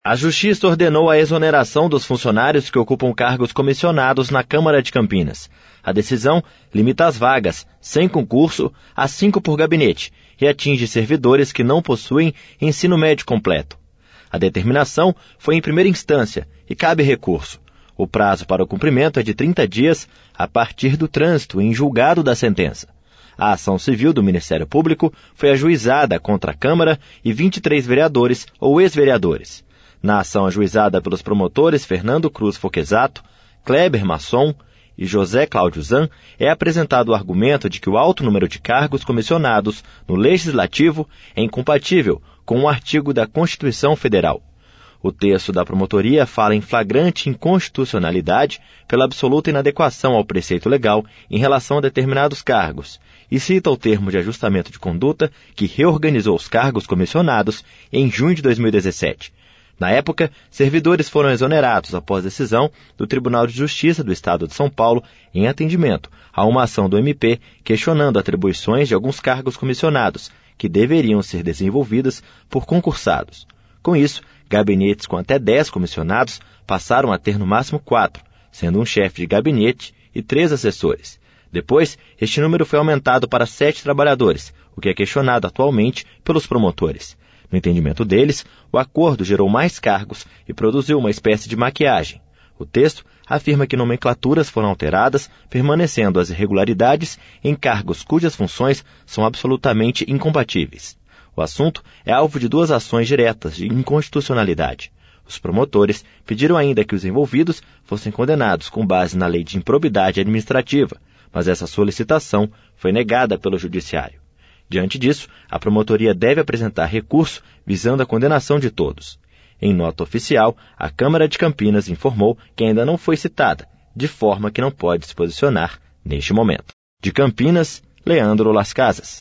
A Justiça ordenou a exoneração dos funcionários que ocupam cargos comissionados na Câmara de Campinas. A decisão limita as vagas, sem concurso, a 5 por gabinete e atinge servidores que não possuem ensino médio completo. A determinação foi em primeira instância e cabe recurso. O prazo para o cumprimento é de 30 dias a partir do trânsito em julgado da sentença. A ação civil do Ministério Público foi ajuizada contra a Câmara e 23 vereadores ou ex-vereadores. Na ação ajuizada pelos promotores Fernando Cruz Foquesato, Kleber Masson e José Cláudio Zan, é apresentado o argumento de que o alto número de cargos comissionados no Legislativo é incompatível com um artigo da Constituição Federal. O texto da promotoria fala em flagrante inconstitucionalidade pela absoluta inadequação ao preceito legal em relação a determinados cargos e cita o termo de ajustamento de conduta que reorganizou os cargos comissionados em junho de 2017. Na época, servidores foram exonerados após decisão do Tribunal de Justiça do Estado de São Paulo em atendimento a uma ação do MP questionando atribuições de alguns cargos comissionados que deveriam ser desenvolvidas por concursados. Com isso, gabinetes com até 10 comissionados passaram a ter no máximo 4, sendo um chefe de gabinete e 3 assessores. Depois, este número foi aumentado para 7 trabalhadores, o que é questionado atualmente pelos promotores. No entendimento deles, o acordo gerou mais cargos e produziu uma espécie de maquiagem. O texto afirma que nomenclaturas foram alteradas, permanecendo as irregularidades em cargos cujas funções são absolutamente incompatíveis. O assunto é alvo de 2 ações diretas de inconstitucionalidade. Os promotores pediram ainda que os envolvidos fossem condenados com base na lei de improbidade administrativa, mas essa solicitação foi negada pelo Judiciário. Diante disso, a promotoria deve apresentar recurso visando a condenação de todos. Em nota oficial, a Câmara de Campinas informou que ainda não foi citada, de forma que não pode se posicionar neste momento. De Campinas, Leandro Las Casas.